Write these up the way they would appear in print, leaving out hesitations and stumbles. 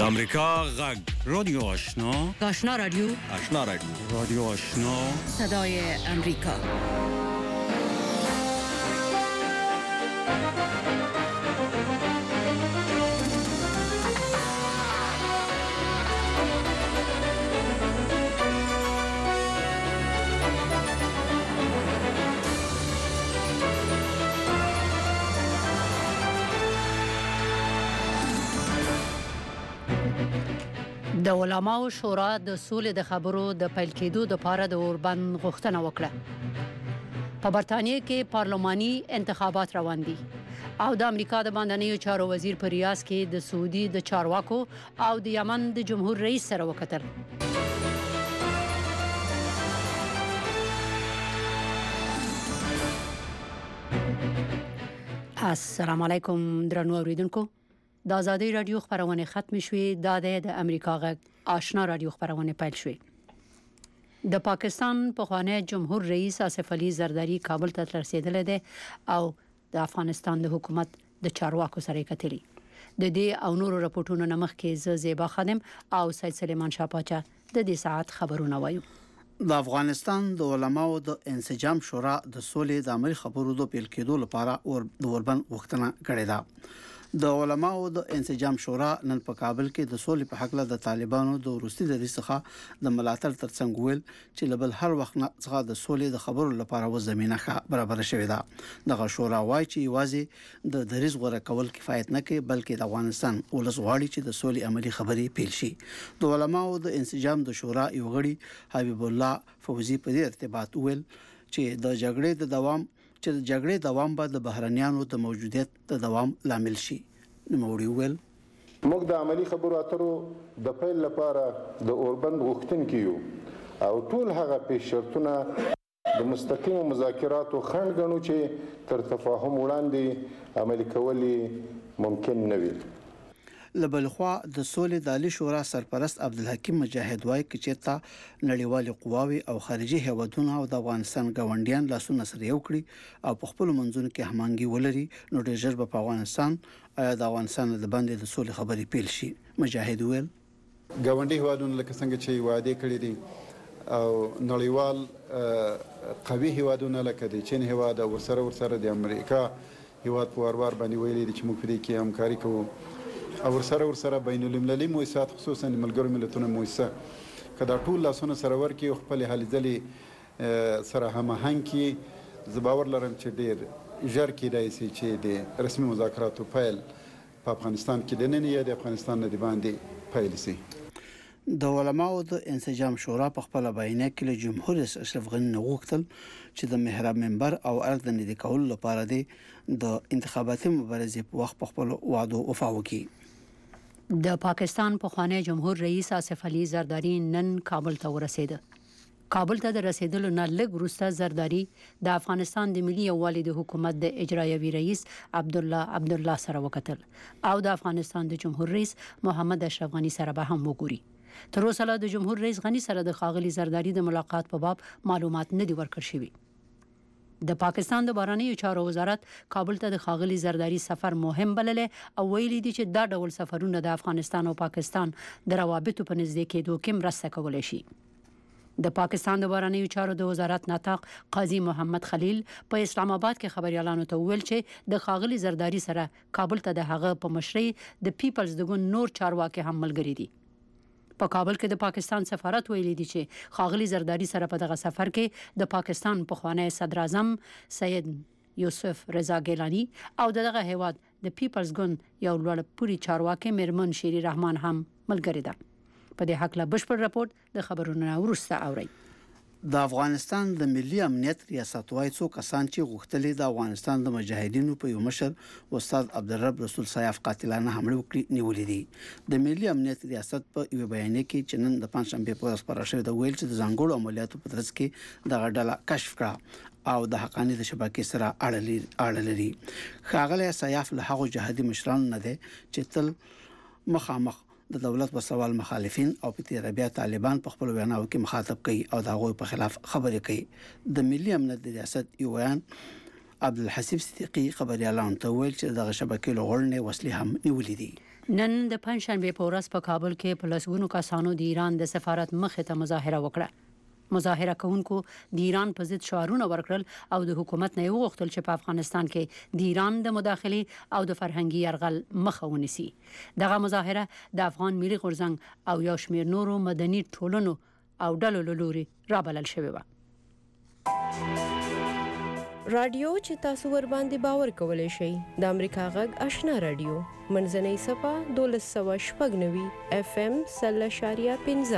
امریکا غږ رادیو آشنا آشنا رادیو رادیو آشنا صدای امریکا. د علماو شورا د سولې د خبرو د پیل کېدو لپاره د اوربند غوښتنه وکړه. په برتانیې کې پارلماني انتخابات روان دي او د امریکا د باندنیو چارو وزیر په ریاض کې د سعودي د چارواکو او د یمن د جمهور رئیس سره وکتل. السلام علیکم درنو اوریدونکو. د آزادۍ رادیو خبرونه ختم شوې. د امریکا غږ آشنا رادیو خبرونه پیل شوې. د پاکستان پخوانی جمهور رئیس آصف علي زرداری کابل ته رسیدلی دی او د افغانستان د حکومت د چارواکو سره کتلی. د دې او نورو راپورټونو نمخ کې زیبا خادم او سید سلیمان شاپاچا د دې ساعت خبرونه وایو. د افغانستان د علماو د انسجام شورا د سولې د عملي خبرو د پیل کېدو لپاره د اوربند غوښتنه کړې ده. د علماو د انسجام شورا نن په کابل کې د سولې په حق له د طالبانو د وروستي دریځ څخه د ملاتړ ترڅنګ ویل چې لبل هر وخت څخه د سولې د خبرو لپاره و زمينه ښه برابر شوې ده. دغه شورا وایي چې یوازې د دریځ غوړه کول کفایت نه کوي بلکې د افغانستان ولس غواړي چې د سولې عملي خبرې پیل شي. د علماو د انسجام د شورا یو غړي حبیب الله فوزي په دې ارتباط ویل چې د جګړې دوام به د بهرنیانو د موجودیت د دوام لامل شي. نوموړي ویل موږ د عملی خبرو اترو د پیل لپاره د اوربند غوښتونکي یو او ټول هغه پیش شرطونه د مستقیم مذاکراتو خنډ ګڼو چې تر تفاهم وړاندې عملي کول ممکن نه وي. لبلخوا د سولې د عالی شورا سرپرست عبدالحکیم مجاهد وايي چې چېرته نړیوال قواوي او خارجي هیوادونه او د افغانستان ګاونډیان لاسونه سره یو کړي او په خپل منځونو کې همغږي ولري نو ډېر ژر به په افغانستان د افغانستان د باندې د سولې خبرې پیل شي. مجاهد ویل ګاونډي هیوادونه لکه څنګه چې وعده کړې دي او نړیوال قوي هیوادونه لکه د چین هیواد او ورسره د امریکا هیواد په وار باندې ویلي دي چې موږ په دې کې همکاري کوو او ورسره بین المللي مؤسسات خصوصا ملګرو ملتونو مؤسسه کدا ټول لاسونه سره ورکی خپل هلې ځلې سره هماهنګ کی زباور لرم چې ډیر ژر کېدای شي چې د رسمي مذاکراتو پیل په افغانستان کې د نن یا د افغانستان نه دی باندې پیل شي. د علماو د انسجام شورا په خپل بیانیه کې له جمهور رئیس اشرف غني غوښتل چې د محراب منبر او ارض د ندی کول لپاره د انتخاباتي مبارزې په وخت په خپل وعده وفا وکړي. د پاکستان پخوانی جمهور رئیس آصف علي زرداری نن کابل ته ورسېده. کابل ته د رسیدلو نه لږ وروسته زرداری د افغانستان د ملي یووالي د حکومت د اجرایوي رئیس عبدالله سره وکتل او د افغانستان د جمهور رئیس محمد اشرف غني سره به هم وګوري. تر اوسه د جمهور رئیس غني سره د ښاغلي زرداری د ملاقات په باب معلومات نه دي ورکړل شوي. د پاکستان د بهرنیو چارو وزارت کابل ته د ښاغلي زرداری سفر مهم بللی او ویلي دي چې دا ډول سفرونه د افغانستان او پاکستان د روابطو په نږدې کېدو کې مرسته کولی شي. د پاکستان د بهرنیو چارو د وزارت ناطق قاضي محمد خلیل په اسلام آباد کې خبريالانو ته ویل چې د ښاغلي زرداری سره کابل ته د هغه په مشرۍ د پیپلز د ګوند نور چارواکي هم ملګري دي. په کابل کې د پاکستان سفارت ویلي دی چې ښاغلي زرداری سره په دغه سفر کې د پاکستان پخوانی صدر اعظم سید یوسف رضا ګیلانی او دغه هیواد د پیپلز ګوند یو لوړ پوړي چارواکي میرمن شیری رحمان هم ملګری ده. په دې حق له بشپړ راپورټ د خبرونو وروسته اوري. د افغانستان د ملي امنیت ریاست وايي څو کسان چې غوښتلې د افغانستان د مجاهدینو په یو مشر استاد عبدالرب رسول سیاف قاتلانه حمله وکړي نیولې دي. د ملي امنیت ریاست په یو بیان کې چې نن د پنځشنبه په ورځ پر شوی د ویل چې د ځانګړو عملیاتو په ترڅ کې د غډاله کشف کړه او د حقانی د شبکې سره اړه لري. ښاغلی سیاف له هغو جهادي مشرانو نه دی چې تل مخامخ د دولت په سوال مخالفین او په تیر بیا طالبان په خپل ویناو کې مخاطب کوي او د هغوی په خلاف خبرې کوي. د ملي امنیت ریاست یو بیان عبدالحسیب صدیقی خبريالان ته ویل چې دغه شبکې لغړنې وسلې هم نیولې دي. نن د پنځشنبه په ورځ په کابل کې په لسګونو کسانو د ایران د سفارت مخې ته مظاهره وکړه. مظاهره کوونکو د ایران په ضد شعارونه ورکړل او د حکومت نه وغوښتل چې په افغانستان کې د ایران د مداخله او د فرهنګي يرغل مخه ونیسي. دغه مظاهره د افغان ملي غورځنګ او یو شمېر نورو مدني ټولنو او ډلو له لوري رابلل شوې و. رادیو چې تاسو ور باندې باور کولای شئ د امریکا غږ آشنا رادیو منځنۍ صفه 1290 FM 0.15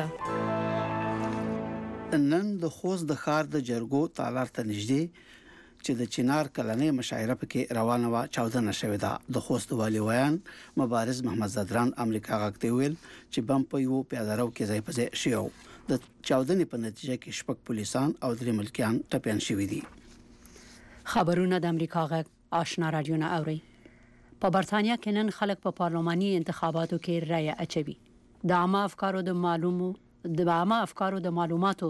نن د خوست د ښار د جرګو تالار ته نږدې چې د چنار کلنې مشاعره پکې روانه و چاودنه شوې ده. د خوست والي ویان مبارز محمد زدران امریکا غږ ته ویل چې بم په یو پیادهرو کې ځای په ځای شیو. د چاودنې په نتیجه کې شپږ پولیسان او درې ملکیان ټپيان شوي دي. خبرونه د امریکا غږ آشنا رادیو نه اوري. په برتانیا کې نن خلک په پارلماني انتخاباتو کې رایه اچوي. د عامه افکارو د معلوماتو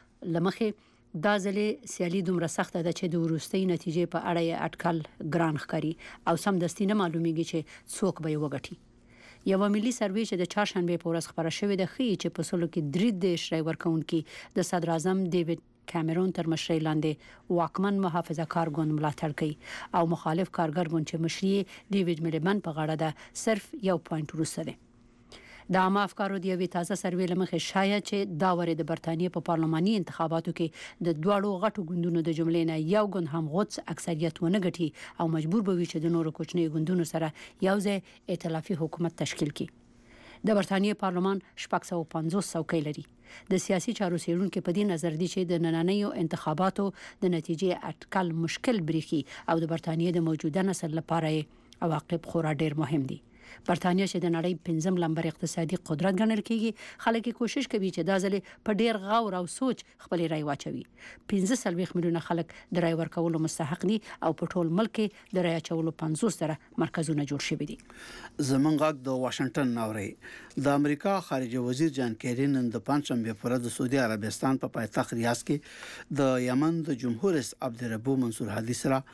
لمخې دا ځلې سیالي دومره سخته ده چې د وروستۍ نتیجې په اړه یې اټکل ګران ښکاري او سمدستي نه معلومیږي چې څوک به یې وګټي. یو ملي سروې چې د چهارشنبه په ورځ خبره شوې ده ښیي چې په سلو کې 3 رای ورکوونکي د صدر اعظم دیوید کامرون تر مشرۍ لاندې واکمن محافظه کار ګوند ملاتړ کوي او مخالف کارګر ګوند چې مشري ډیوډ میلیبن په غاړه ده صرف یو پوینټ وروسته ده. د عامه افکارو د یوې تازه سروې لمخې شایع چې دا ورې د برتانیې په پارلماني انتخاباتو کې د دوړو غټو ګوندونو د جملې نه یو ګوند هم غوڅ اکثریت ونه ګټي او مجبور به وي چې د نورو کوچنی ګوندونو سره یو ځای ائتلافي حکومت تشکیل کړي. د برتانیې پارلمان 650 څوکۍ لري. د سیاسي چارو څېړونکو په دې نظر دي چې د نننیو انتخاباتو د نتیجې اټکل مشکل بریخي او د برتانیې د موجوده نسل لپاره عواقب خورا ډېر مهم دي. برتانیا چې د نړۍ 5م لمبر اقتصادي قدرت ګڼل کیږي خلک کوشش کوي چې دا ځلې په ډیر غور او سوچ خپل رای واچوي. 15 میلیونه خلک د رای ورکولو مستحق دي او په ټول ملک کې د رای اچولو 50 مرکزونه جوړ شوي دي. زمونږ غږ د واشنگټن ناوري د امریکا خارجه وزیر جان کیری نن د پنځشنبه پر ورځ د سعودي عربستان په پایتخت ریاض کې د یمن د جمهور رئیس عبدالربو منصور هادي سره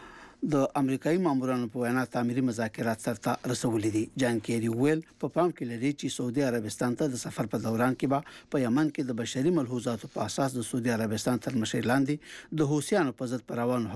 د امریکایي مامورانو په وینا تعمیري مذاکرات سره رسولې دي. جان کیری ویل په پام کې لري چې سعودي عربستان ته د سفر په دوران کې به په یمن کې د بشري ملحوظاتو په اساس د سعودي عربستان تر مشرۍ لاندې د حوثیانو په ضد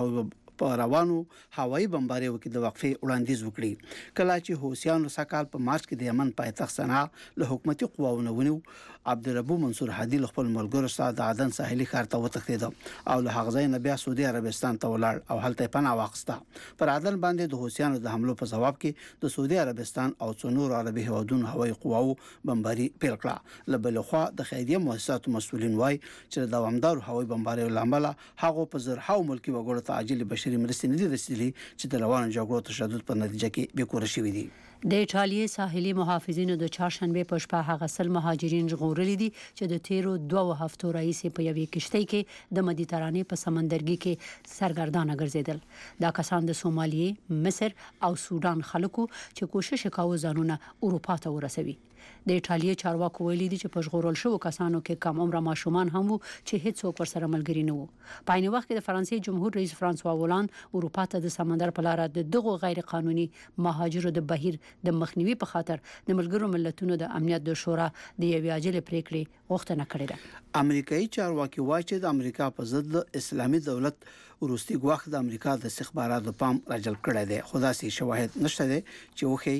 روانو هوایي بمباریو کې د وقفې وړاندیز وکړي. کله چې حوثیانو سکهال په مارچ کې د یمن پایتخت صنعا له حکومتي قواوو ونیو عبدالربو منصور هادي خپل ملګرو سره د عدن ساحلي ښار ته وتښتید او له هغه ځای نه بیا سعودي عربستان ته ولاړ او هلته پناه واخیسته. پر عدن باندې د حوثیانو د حملو په جواب کې د سعودي عربستان او څو نور عربي هیوادونو هوایي قواوو بمباري پیل کړه. له بل خوا د خیریه مؤسساتو مسؤلین وایي چې د دوامدار هوایي بمباریو لامل هغه په زرهاو ملکی وګړو ته عاجل بشري مرستې نه دي رسیدلې چې د روانو جګړو تشدد په نتیجه کې بیکوره شوي دي. د ایټالیا ساحلي محافظینو د چهارشنبه په شپه هغه سل مهاجرین ژغورلي دي چې د تیرو 2 هفتو راهیسې په یوې کشتۍ کې د مدیترانې په سمندرګي کې سرګردانه ګرځیدل. دا کسان د سومالیې، مصر او سودان خلکو چې کوشش کاوه ځانونه اروپا ته ورسوي. د ایټالیا چارواکو ویلي دي چې په ژغورل شوو کسانو کې کم عمره ماشومان هم وو چې هیڅوک ورسره ملګري نه وو. په عین وخت کې د فرانسې جمهور رئیس فرانسوا هولند اروپا ته د سمندر په لار د دغو غیر قانوني مهاجرو د بهیر د مخنیوي په خاطر د ملګرو ملتونو د امنیت د شورا د یوې عاجله پریکړې غوښتنه کړې ده. امریکایي چارواکي وایي چې د امریکا په ضد اسلامي دولت وروستي ګواښ د امریکا د استخباراتو پام راجلب کړی دی. خو داسې شواهد نشته دي چې وخی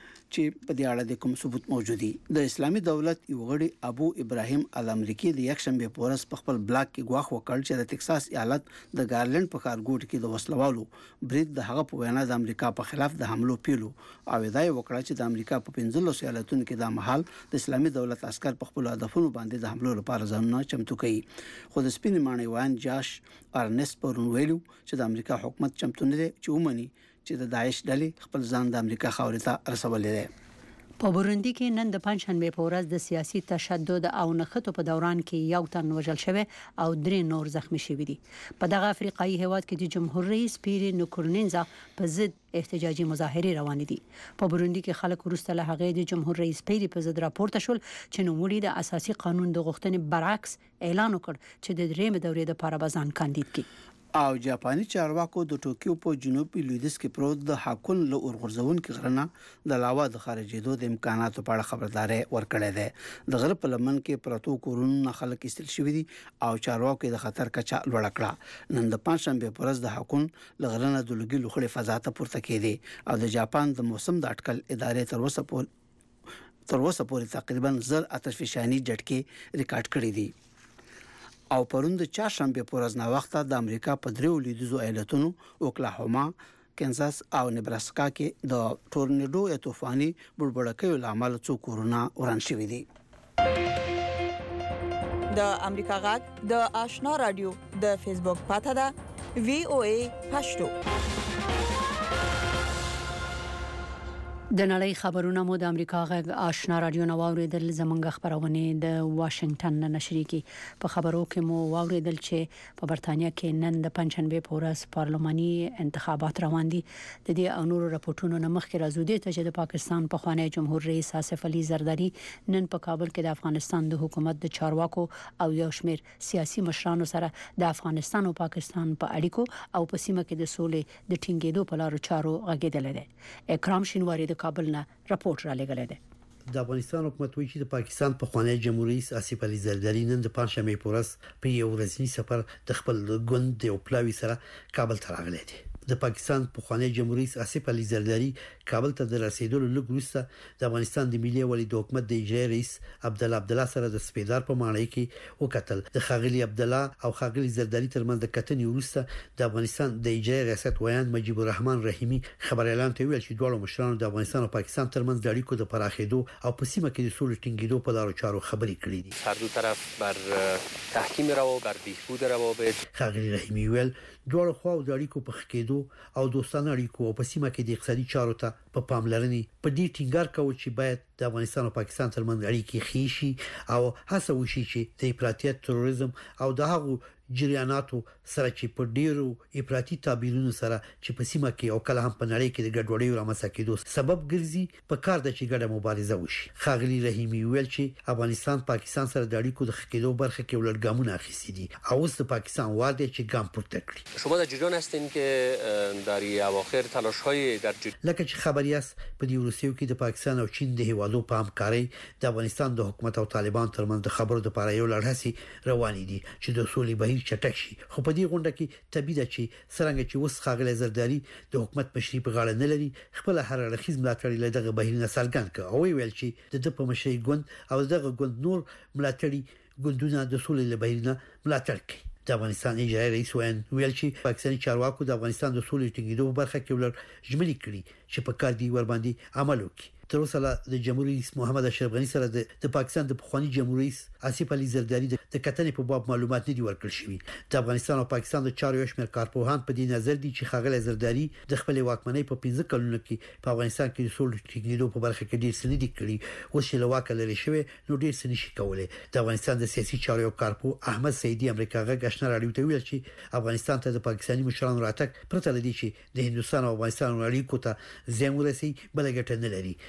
چې په دې اړه د کوم ثبوت موجود دي. د اسلامي دولت یو غړي ابو ابراهیم الامریکي د یکشنبه په ورځ په خپل بلاګ کې ګواښ وکړ چې د ټکساس ایالت د ګارلند په ښارګوټ کې د وسلوالو برید د هغه په وینا د امریکا په خلاف د حملو پیلو او دا وکړه چې د امریکا په 15 ایالتونو کې د محل د اسلامي دولت عسكر په خپل هدفونو باندې د حملو لپاره ځانونه چمتو کړي. خو د سپین معنی وان جاش ارنست پرون ویلو چې د امریکا حکومت چمتو نه دی چې ومني چې د داعش ډلې خپل ځان د امریکا خاورې ته رسولې ده. په بورندي کې نن د پنځشنبه په ورځ د سیاسي تشدد او نښتو په دوران کې یو تن وژل شوی او 3 نور زخمی شوي دي. په دغه افریقایي هیواد کې د جمهور رئیس پیری نکورنینزا په ضد احتجاجي مظاهره روان دي. په بورندي کې خلک ورسته له هغه د جمهور رئیس پیری په ضد راپورته شول چې نوموړي د اساسي قانون د غوښتنې برعکس اعلان وکړ چې د درېمه دورې لپاره بزان کاندید کی. او جاپاني چارواکو د ټوکیو په جنوبي لویدیځ کې پروت د حاکون له اورغورځون کې غرنه د لاوا د خارجېدو د امکاناتو په اړه خبرداري ورکړې ده د غره په لمن کې پروتو کورونه خلک استل شوې دي او چارواکو د خطر کچا لوړ کړه نن د پنځشنبه پر ورځ د حاکون لغرنه د لوګي لوخړې فضا ته پورته کېده او د جاپان د موسم د اټکل ادارې تر اوسه پورې تقریبا 1000 آتشفشانی جټکي ریکارډ کړې دي او پروند چهارشنبه پر ورځ نا وخت د امریکا په دریو لیدزو ایالتونو اوکلاهوما کینزاس او نبراسکا کې د ټورنیډو یا طوفاني بړبړکیو لامل څو کورونه وران شوي دي د امریکا غږ د آشنا رادیو د فیسبوک پاته ده VOA پښتو د نړۍ خبرونه مو د امریکا غږ آشنا رادیو نو اوریدل زمونږ خبرونه د واشنگټن نشري کې په خبرو کې مو اوریدل چې په برتانیا کې نن د پنځشنبه په ورځ پارلماني انتخابات روان دي د دې او نورو راپورټونو نه مخکې راځو دي چې د پاکستان په خوانی جمهور رئیس آصف علي زرداری نن په کابل کې د افغانستان د حکومت د چارواکو او یو شمېر سیاسي مشرانو سره د افغانستان او پاکستان په اړیکو او په سیمه کې د سولې د ټینګېدو په لارو چارو غږیدل دي اکرام شینواری د کابل نه راپورټ را لګلې ده د افغانستان حکومت وایي چې د پاکستان په خوانی جمهور رئیس آصف علي زرداری نن د پنځشنبه په ورځ په یو ورځنی سفر د خپل ګوند د پلاوی سره کابل ته راغلی دی د پاکستان په خوانی جمهور رئیس آصف علي زرداری کابل ته د رسیدلو لږ وروسته د افغانستان د ملي ولي د حکومت د اجرایي رئیس عبدالله سره د سپیدار په معنی کې وکتل د خاغلی عبدالله او خاغلی زرداری ترمنځ د کتنې وروسته د افغانستان د اجرایي ریاست ویان مجيب الرحمن رحیمی خبر اعلان ته ویل چې دوه مشرانو د افغانستان او پاکستان ترمنځ د اړیکو د پراخېدو او په سیمه کې د سولې ټینګېدو په لارو چارو خبرې کړې دي هر دو طرف بر تحکیم روابط بر بهبود روابط خاغلی رحیمی ویل دوه خو د اړیکو په خکېدو او دوستانه اړیکو او په سیمه کې د اقتصادي چارو ته په پاملرنې په دې ټینګار کوي چې باید د افغانستان او پاکستان ترمنځ اړیکې خېشي او هڅه وشي چې د افراطیت تروریزم او د هغو جریاناتو سره چې په ډیرو افراطي تعبیرونو سره چې په سیمه کې او کله هم په نړۍ کې د ګډوډۍ رامنځته کېدو سبب ګرځي په کار د چې ګډه مبارزه وشي خاغلی رحیمی ویل چې افغانستان پاکستان سره د اړیکو د خکېدو برخه کې ولړګامونه اخیستي دي او اوس د پاکستان واده چې ګام پورته کړي شما در جریان هستین که در اواخر تلاش‌های در لکه چې خبري است په دې وروستیو کې د پاکستان او چین د هیوادو په همکارۍ د افغانستان د حکومت او طالبان ترمنځ د خبرو د لپاره یو لړهسي روانې دي چې د سولې بهیر چټک شي خو په دې غونډه کې طبيعي ده چې څنګه چې وس خاغلی زرداری د حکومت مشري په غاړه نه لري خپل هر اړخیز ملاتړي له دغه بهیر نه څرګند کړ او ویل چې د په مشري ګوند او دغه ګوند نور ملاتړي ګوندونه د سولې له بهیر نه ملاتړ کوي د افغانستان اجرایي رئیس ویل چې پاکستاني چارواکو د افغانستان د سولې ټینګېدو په برخه کې ولر ژمنې کړې چې په کار دی ور باندې عمل وکړي تر اوسه د جمهوریت رئیس محمد اشرف غنی سره د پاکستان د پخوانی جمهوریت رئیس آصف علي زرداری د کتنې په باب معلومات نه دي ورکړل شوی د افغانستان او پاکستان د چارو شمېر کارپوهان په دې نظر دي چې خاغلی زرداری د خپل واکمنۍ په 15 کلونو کې په افغانستان کې د سولې ټینګېدو په برخه کې ډیر څه نه دي کړی اوس چې لواک لري شوی نو ډیر څه نشي کولای د افغانستان د سیاسي چارو کارپو احمد سیدی امریکا غږ آشنا رادیو ته ویل چې افغانستان ته د پاکستاني مشرانو راتګ پرته لدی چې د هندستان او افغانستان اړیکو ته زیان ورسي بل ګټه نه لري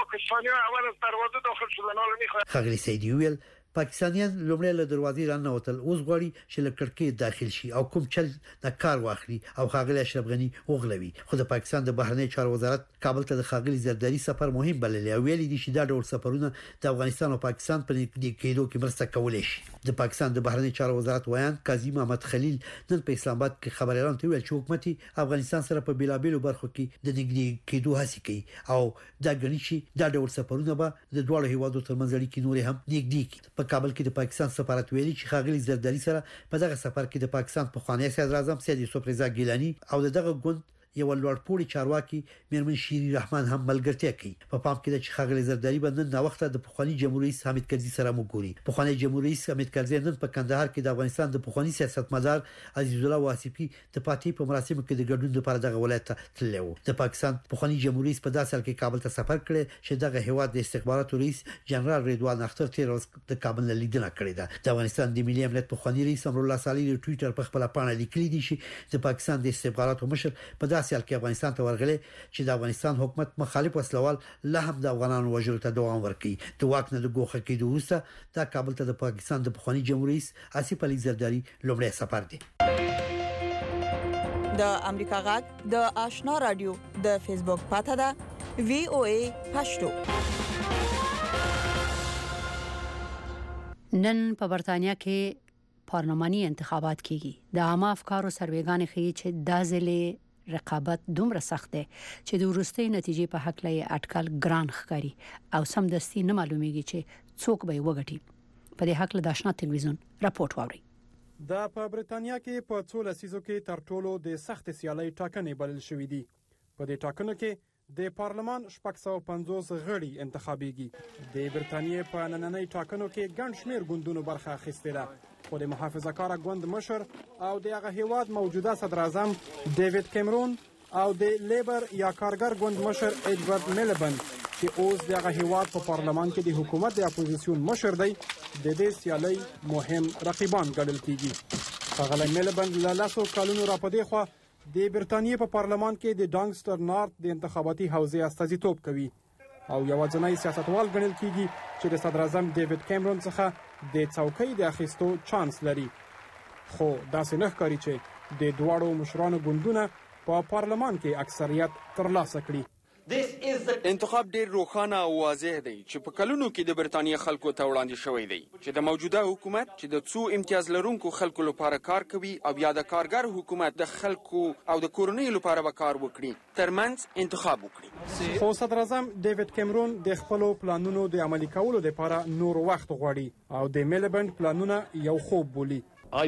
اول از دروازه داخل شدن حالا میخواد خاغلی سیدی ویل پاکستانیان لومړی له دروازې رانوتل اوس غواړي چې له کړکۍ داخل شي او کوم چل د کار واخلي او خاغلی اشرف غنی وغلوي خو د پاکستان د بهرنی چارو وزارت کابل ته د خاغلی زرداری سفر مهم بللی او ویلي دي چې دا ډول سفرونه د افغانستان او پاکستان په نږدې کېدو کې مرسته کولای شي د پاکستان د بهرنی چارو وزارت ویان قاضي محمد خلیل نن په اسلام آباد کې خبر اعلان کړی چې حکومت افغانستان سره په بیلابېلو برخو کې د نږدې کېدو هڅه کوي او دا غني چې دا ډول سفرونه به د دوه هیوادو ترمنځ اړیکې نور هم نږدې کړي په کابل کې د پاکستان سفارت ویلي چې خاغلی زرداری سره په دغه سفر کې د پاکستان په خوانی صدر اعظم سید یوسف رضا ګیلانی او دغه ګوند یو لوړپوړي چارواکي میرمن شيري رحمان هم ملګرتیا کوي په پام کې چې خاغلی زرداری باندې نن وخت د پخوانی جمهوریت رئیس حامد کرزي سره مګوري پخوانی جمهوریت رئیس حامد کرزي نن په کندهار کې د افغانستان د پخوانی سیاستمدار عزیز الله واسفي د پاتې په مراسمو کې د ګډون لپاره دغه ولایت ته تللی و د پاکستان پخوانی جمهوریت رئیس په داسې حال کې کابل ته سفر کړی چې دغه هیواد د استخباراتو رئیس جنرال رضوان اختر تیر ورځ د کابل لیدنه کړې ده د افغانستان د ملي امنیت پخوانی رئیس امر الله صالح د ټوئیټر په خپل پاڼه لیکلي دي چې د پاکستان د استخباراتو مشر په داسې حال کې افغانستان ورغلي چې د افغانستان حکومت مخالف وسلوال له هم د افغانانو وژلو ته دوام ورکړي د واک نه د ګوښه کېدو وروسته د کابل ته د پاکستان د پخوانی جمهوریت رئیس آصف علي زرداری لومړی سفر دی د امریکا غږ د آشنا رادیو د فیسبوک پاته ده VOA پښتو. نن په برتانیا کې پارلماني انتخابات کیږي. د عامه افکارو سروېګانې ښیي چې دا ځلې رقابت دومره سخت دی چې د وروستۍ نتیجې په حق لې اټکل ګران ښکاري او سمدستي نه معلومیږي چې څوک به وګټي. په دې حق له آشنا ټلویزیون راپورټ واوري. دا په برتانیا کې په 14 لسیزو کې تر ټولو د سخت سیالۍ ټاکنې بلل شوې دي. په دې ټاکنو کې د پارلمان 650 غړي انتخابيږي. د برتانیې په نننۍ ټاکنو کې ګڼ شمېر ګوندونو برخه اخیستې ده. خو د محافظه‌کاره ګوند مشر او د هغه هیواد موجوده صدر اعظم ډیوډ کیمرون او د لیبر یا کارګر ګوند مشر ایډورډ میلبن چې اوس د هغه هیواد په پارلمان کې د حکومت د اپوزیسیون مشر دی د دې سیالۍ مهم رقیبان ګڼل کیږي. هغه میلبن له 10 کلونو راپدې خو د برتانیې په پارلمان کې د ډانګسټر نارت د انتخاباتي حوزې استازیتوب کوي او یوازینی سیاستوال ګڼل کیږي چې د صدر اعظم ډیوډ کیمرون څخه د څوکۍ د اخیستو چانس لري. خو داسې نه ښکاري چې د دواړو مشرانو ګوندونه په پارلمان کې اکثریت ترلاسه کړي. انتخاب ډیر روښانه او واضح دی چې په کلونو کې د برتانیې خلکو ته وړاندې شوی دی چې د موجوده حکومت چې د څو امتیاز لرونکو خلکو لپاره کار کوي او یا د کارګر حکومت د خلکو او د کورنۍ لپاره به کار وکړي ترمنځ انتخاب وکړي. خو صدر اعظم ډیوډ کیمرون د خپل پلانونو د عملي کولو لپاره نور وخت غواړي او د میلبن پلانونه یو خوب بولي.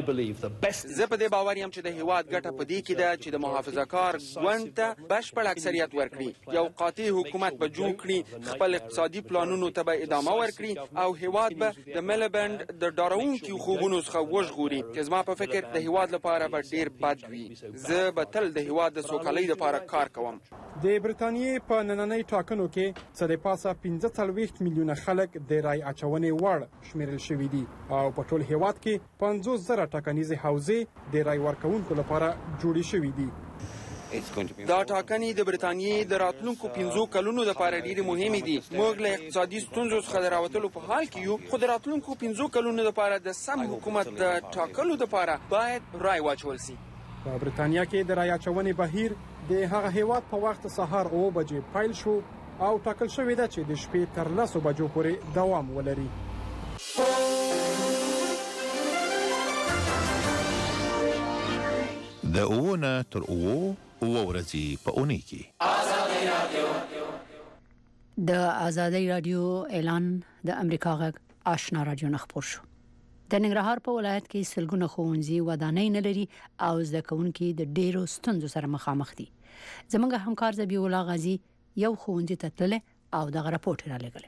زه په دې باور یم چې د هیواد ګټه په دې کې ده چې د محافظه‌کار ګوند ته بشپړ اکثریت ورکړي، یو قاطع حکومت به جوړ کړي، خپل اقتصادي پلانونو ته به ادامه ورکړي او هیواد به د میلبند د ډارونکو خوبونو څخه وژغوري چې زما په فکر د هیواد لپاره به ډیر بد وي. زه به تل د هیواد د سوکالۍ لپاره کار کوم. د برتانیې په نننۍ ټاکنو کې څه د پاسه 45 میلیونه خلک د رای اچونې وړ شمیرل شوي دي او په ټول هیواد کې 50 زره ټاکنیزې حوزې د رای ورکوونکو لپاره جوړې شوي دي. دا ټاکنې د برتانیې د راتلونکو 15 کلونو لپاره ډېرې مهمې دي. موږ له اقتصادي ستونزو څخه د راوتلو په حال کې یو، خو د راتلونکو 15 کلونو لپاره د سم حکومت د ټاکلو لپاره باید رای واچول شي. په برتانیا کې د رای اچونې بهیر د هغه هیواد په وخت سهار 9 بجې پیل شو او ټاکل شوې ده چې د شپې تر 10 بجو پورې دوام ولري. د اوونه تر اوو ورځې په اونۍ کې د آزادۍ رادیو اعلان د امریکا غږ آشنا رادیو خبر شو. د ننګرهار په ولایت کې سلګونه ښوونځي ودانۍ نه لري او زده کوونکي د ډېرو ستونزو سره مخامخ دي. زموږ همکار زبی الله غازی یو ښوونځي ته تللی او دغه راپورټ را لېږلی.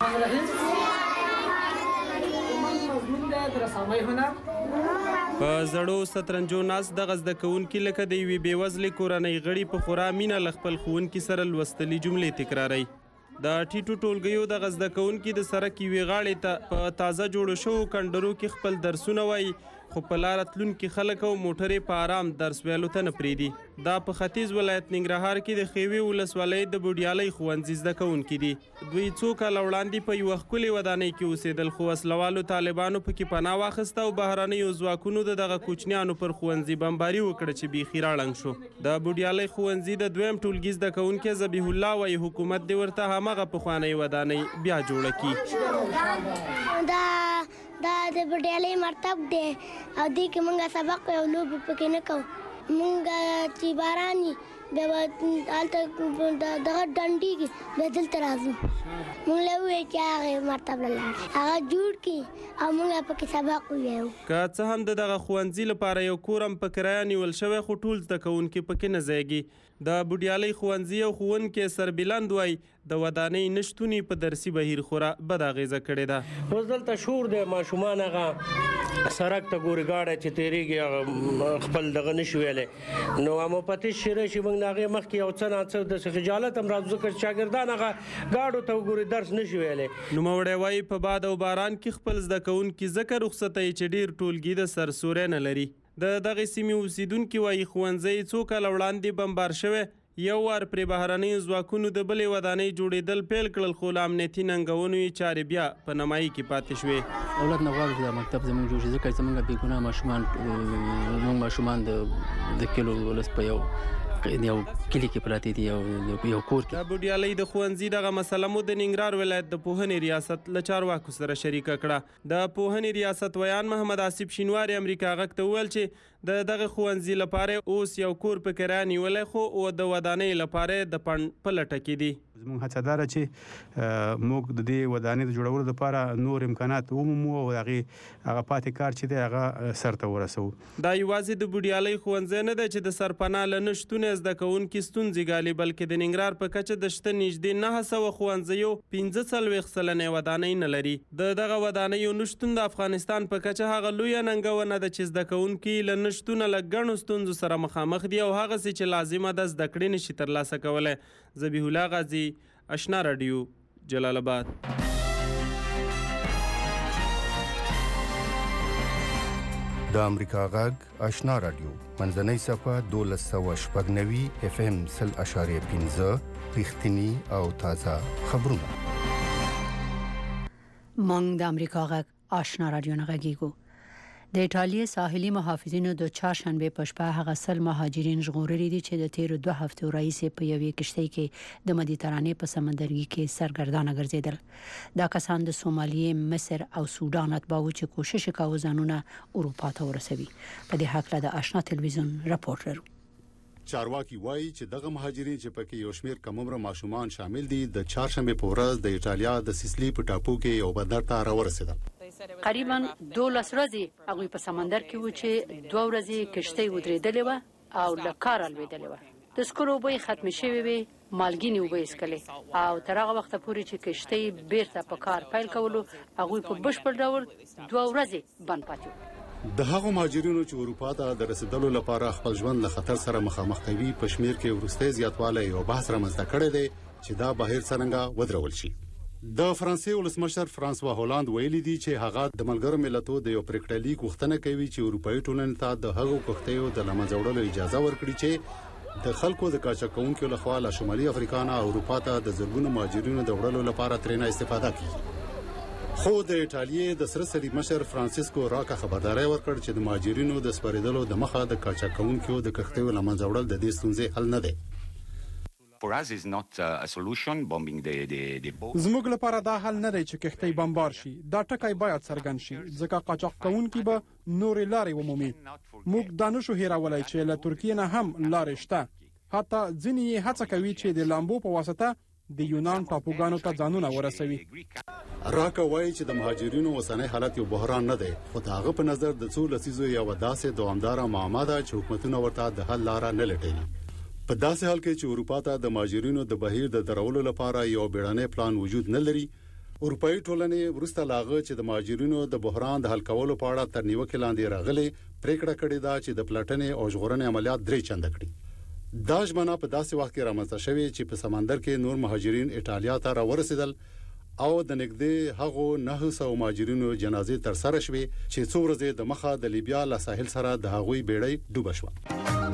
په زړو سترنجو ناس د زده کوونکي لکه د یوې بېوزلې کورنۍ غړي په خورا مینه له خپل ښوونکي سره لوستلي جملې تکراروي. د ټیټو ټولګیو د زده کوونکي د سړک یوې غاړې ته په تازه جوړو شوو کندرو کې خپل درسونه وایي، خو په لاره تلونکي خلک او موټرې په آرام درس ویلو ته نه پرېږدي. دا په ختیځ ولایت ننګرهار کې د خیوې ولسوالۍ د بوډیالۍ ښوونځي زده کوونکي دي. دوی څو کاله وړاندې په یوه ښکلې ودانۍ کې اوسېدل، خو وسلوالو طالبانو پکې پناه واخیسته او بهرنیو ځواکونو د دغه کوچنیانو پر ښوونځي بمباري وکړه چې بیخي راړنګ شو. د بوډیالۍ ښوونځي د دویم ټولګي زده کوونکی ذبیح الله وایي حکومت دې ورته همغه پخوانۍ ودانۍ بیا جوړه کړي. دا د بډیالۍ مرتب دی او دې کې مونږ سبق او لوبې پکې نه کوو. مونږ چې باران وي بیا به هلته دغه ډنډې کې بیا دلته راځو. مونږ له ووایو چې هغې مرتب له لاړ شي، هغه جوړ کړي او مونږ پکې سبق ووایو. که څه هم د دغه ښوونځي لپاره یو کور هم په کرایه نیول شوی، خو ټول زده کوونکي پکې نه ځایږي. د بوډیالۍ ښوونځي او ښوونکی سربلند وایي د ودانۍ نشتونې په درسي بهیر خورا بد اغېزه کړې ده. اوس دلته شور دی، ماشومان هغه سړک ته ګوري ګاډی چې تېرېږي هغه خپل دغه نشي ویلی. نو اموپتیس چې راشي موږ د هغې مخکې یو څه ناڅه داسې خجالت هم راځو ځکه چې شاګردان هغه ګاډو ته وګوري درس نشي ویلی. نوموړی وایي په باد او باران کې خپل زده کوونکي ځکه رخصتوي چې ډېر ټولګي د سرسوری نه لري. د دغې سیمې اوسیدونکي وایي ښوونځی څو کاله وړاندې بمبار شوی، یو وار پرې بهرنیو ځواکونو د بلې ودانۍ جوړېدل پیل کړل، خو له امنیتي ننګونو یې چارې بیا په نمایي کې پاتې شوې. اولاد نه غواړو چې دا مکتب زموږ جوړ شي، ځکه چې زموږ بېګناه ماشومان موږ ماشومان د کلو ولس په یو کلی کې پراته دي، یو کور کې. د بوډیالۍ د ښوونځي دغه مسله مو د ننګرهار ولایت د پوهنې ریاست له چارواکو سره شریکه کړه. د پوهنې ریاست ویان محمد آصف شینواري امریکا غږ ته وویل چې د دغه ښوونځي لپاره اوس یو کور په کرایه نیولی، خو د ودانۍ لپاره د پنډ په لټه کې دي. زموږ هڅه دا ده چې موږ د دې ودانۍ د جوړولو لپاره نور امکانات ومومو او هغه پاتې کار چې دی هغه سرته ورسوو. دا یوازې د بوډیالۍ ښوونځی نه دی چې د سرپناه له نه شتون زده کوونکي ستونزې ګالي، بلکې د ننګرهار په کچه د شته نږدې 900 ښوونځیو 45 سلنې ودانۍ نه لري. د دغه ودانیو نشتون د افغانستان په کچه هغه لویه ننګونه ده چې زده کوونکي له نشتونه له ګڼو ستونزو سره مخامخ دي او هغسې چې لازمه ده زده کړې نشي ترلاسه کولی. ذبیح الله غازي، آشنا رادیو، جلال آباد. د امریکا غږ آشنا رادیو منځنۍ صفحه 1290 FM 0.5 رښتینی او تازه خبرونه. مونږ د امریکا غږ آشنا رادیو نه غږیږو. د ایټالیا ساحلي محافظینو د چهارشنبه په شپه هغه سل مهاجرین ژغورلي دي چې د تیر 2 هفتو راهیسې په یوې کشتۍ کې د مدیترانې په سمندرګي کې سرګردانه ګرځیدل. دا کسان د سومالیې، مصر او سودان اتباعو چې کوشش کاوه ځانونه اروپا ته ورسوي. په دې حق د آشنا تلویزیون راپور لرو. چارواکي وایي چې دغه مهاجرین چې پکې یو شمېر کم عمره ماشومان شامل دي د چهارشنبه په ورځ د ایټالیا د سیسلی په ټاپو کې یو بندر ته راورسېدل. قریبا 12 ورځې هغه په سمندر کې و چې 2 ورځې کشتۍ ودرېدلې و او له کاره لوېدلې و. د سکرو اوبه ختمې شوې وې، مالګینې اوبه یې څښلې او تر هغه وخته پورې چې کشتۍ بیرته په کار پیل کولو هغوی په بشپړ ډول 2 ورځې بند پاتې وو. د هغو مهاجرینو چې اروپا ته د رسیدلو لپاره خپل ژوند له خطر سره مخامخ کوي په شمیر کې وروستی زیاتوالی یو بحث رامنځته کړی دی چې دا بهیر څرنګه ودرول شي. د فرانسې ولسمشر فرانسوا هولند ویلي دي چې هغه د ملګرو ملتونو د یو پریکړه لیک غوښتنه کوي چې اروپایي ټولنې ته د هغو کښتیو د له منځه وړلو اجازه ورکړي چې د خلکو د قاچاقونکو لخوا له شمالي افریقا نه اروپا ته د زرګونو مهاجرینو د وړلو لپاره ترېنه استفاده کیږي. خو د ایټالیې د سره سړي مشر فرانسیسکو راکا خبرداري ورکړ چې د مهاجرینو د سپریدلو د مخه د قاچاقونکو د کښتیو له منځه وړل د دې ستونزې حل نه دی. زموږ لپاره دا حل نه دی چې کښتۍ بمبار شي. دا ټکی باید څرګند شي ځکه قاچاق کوونکي به نورې لارې ومومي. موږ دا نشو هیرولی چې له ترکیې نه هم لارې شته. حتی ځینې یې هڅه کوي چې د لامبو په واسطه د یونان ټاپوګانو ته ځانونه ورسوي. راکا وایي چې د مهاجرینو اوسنی حالت یو بحران نه دی، خو د هغه په نظر د څو لسیزو یوه داسې دوامداره معما ده چې حکومتونه ورته د حل لاره نه لټوي. په داسې حال کې چې اروپا ته د مهاجرینو د بهیر د درولو لپاره یو بیړنی پلان وجود نه لري، اروپایي ټولنې وروسته لاغه چې د مهاجرینو د بحران د حل کولو په اړه تر نیوکې لاندې راغلي پریکړه کړې ده چې د پلټنې او ژغورنې عملیات 3 چنده کړي. دا ژمنه په داسې وخت کې رامنځته شوې چې په سمندر کې نور مهاجرین ایټالیا ته راورسېدل او د نږدې هغو 900 مهاجرینو جنازې تر سره شوې چې څو ورځې د مخه د لیبیا له ساحل سره د هغوی بیړۍ ډوبه شوه.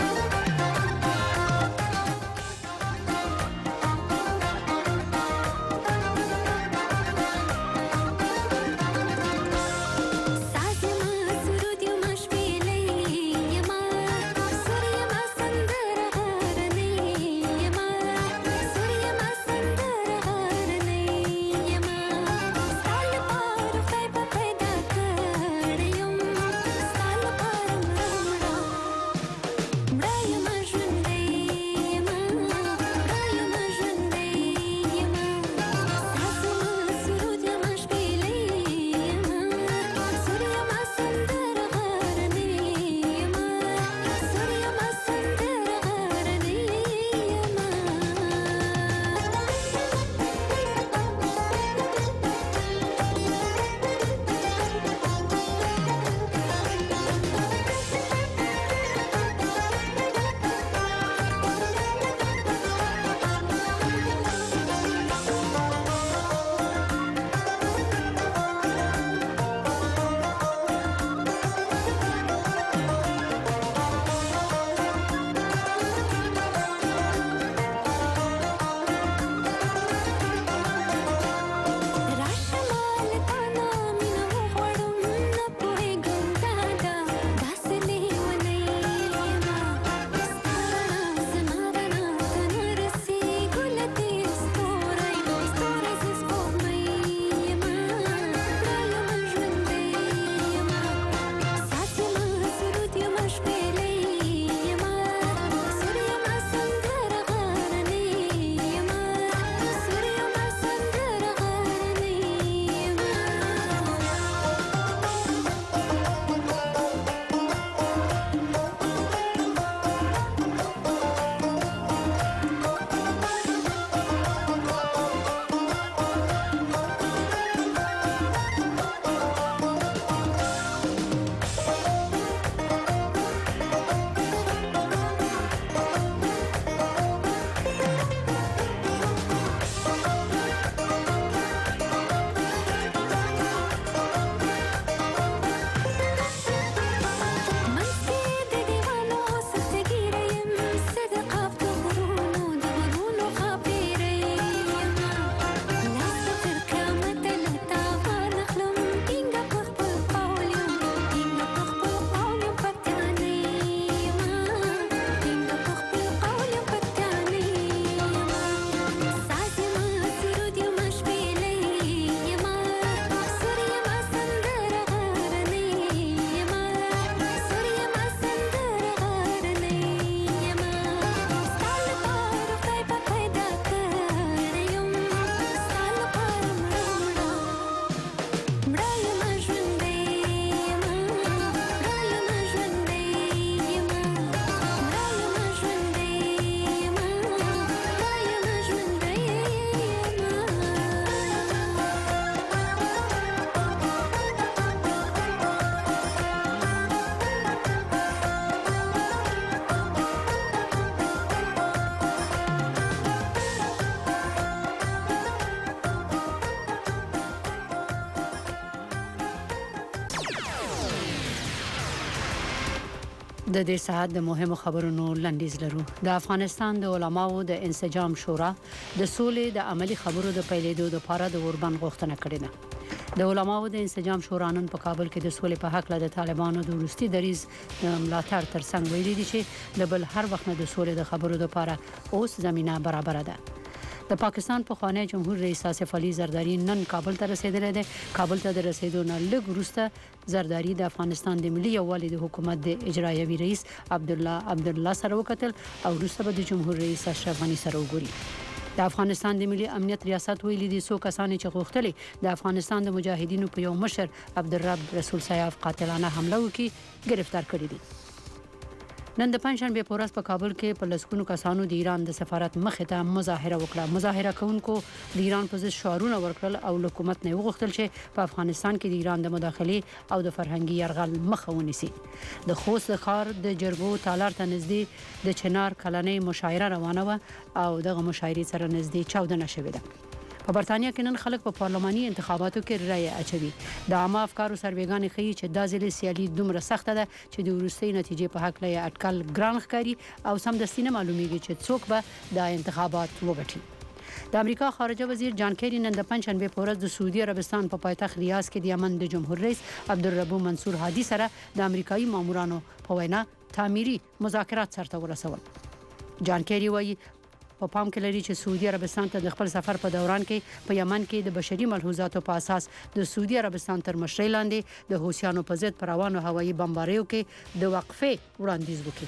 د دې ساعت د مهمو خبرونو لنډیز لرو. د افغانستان د علماو د انسجام شورا د سولې د عملی خبرو د پیلېدو لپاره د اوربند غوښتنه کړې ده. د علماو د انسجام شورا نن په کابل کې د سولې په حق له د طالبانو د وروستي دریځ ملاتړ ترڅنګ ویلي دي چې د بل هر وخت نه د سولې د خبرو لپاره اوس زمينه برابر ده. د پاکستان پخوانی جمهور رئیس آصف علي زرداری نن کابل ته رسیدلی دی. کابل ته د رسیدو نه لږ وروسته زرداری د افغانستان د ملي یووالي د حکومت د اجرایوي رئیس عبدالله سره وکتل او وروسته به د جمهور رئیس اشرف غني سره وګوري. د افغانستان د ملي امنیت ریاست ویلي دي څو کسان چې غوښتلي د افغانستان د مجاهدینو په یو مشر عبدالرب رسول سیاف قاتلانه حمله وکړي گرفتار کړي دي. نن د پنځشنبه په ورځ په کابل کې په لسګونو کسانو د ایران د سفارت مخې ته مظاهره وکړه. مظاهره کوونکو د ایران په ضد شعارونه ورکړل او حکومت نه وغوښتل چې په افغانستان کې د ایران د مداخلې او د فرهنګي یرغل مخه ونیسي. د خوست ښار د جرګو تالار ته نږدې د چنار کلنۍ مشاعره روانه و او دغه مشاعرې سره نږدې چاودنه شوې ده. په برتانیا کې نن خلک په پارلماني انتخاباتو کې رایه اچوي. د عامه افکارو سروېګانې ښیي چې دا ځلې سیالي دومره سخته ده چې د وروستۍ نتیجې په حق له اټکل ګران ښکاري او سمدستي نه معلومیږي چې څوک به دا انتخابات وګټي. د امریکا خارجه وزیر جان کیری نن د پنځشنبه په ورځ د سعودي عربستان په پایتخت ریاض کې د یمن د جمهور رئیس عبدالربو منصور هادي سره د امریکایي مامورانو په وینا تعمیري مذاکرات سره ورسول. جان کیری وایي په پام کې لري چې سعودي عربستان ته د خپل سفر په دوران کې په یمن کې د بشري ملحوظاتو په اساس د سعودي عربستان تر مشرۍ لاندې د حوثیانو په ضد پر روانو هوایي بمباریو کې د وقفې وړاندیز وکړي.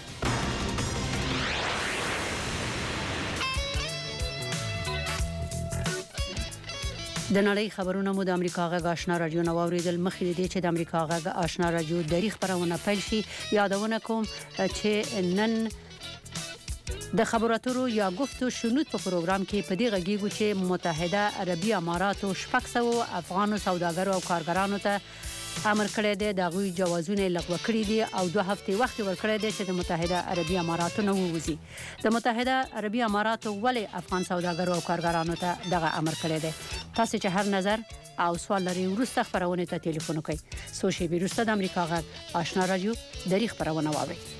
د نړۍ خبرونه مو د امریکا غږ آشنا رادیو نو اوریدل. مخکې دې چې د امریکا غږ آشنا رادیو دری خبرونه پیل شي یادونه کوم چې نن د خبرو اترو یا گفتو شنود په پروګرام کې په دې غږیږو چې متحده عربي اماراتو 600 افغانو سوداګرو او کارګرانو ته امر کړی دی د غوي جوازونه لغوه کړی دي او 2 هفته وخت ورکړی دی چې د متحده عربي اماراتو نه ووزي. د متحده عربي اماراتو ولې افغان سوداګرو او کارګرانو ته دغه امر کړی دی؟ تاسو چې هر نظر او سوال لري ورسته خبرونه ته ټلیفون وکړئ. سوشي ویروسته د امریکا غږ آشنا رادیو دری خبرونه واورئ.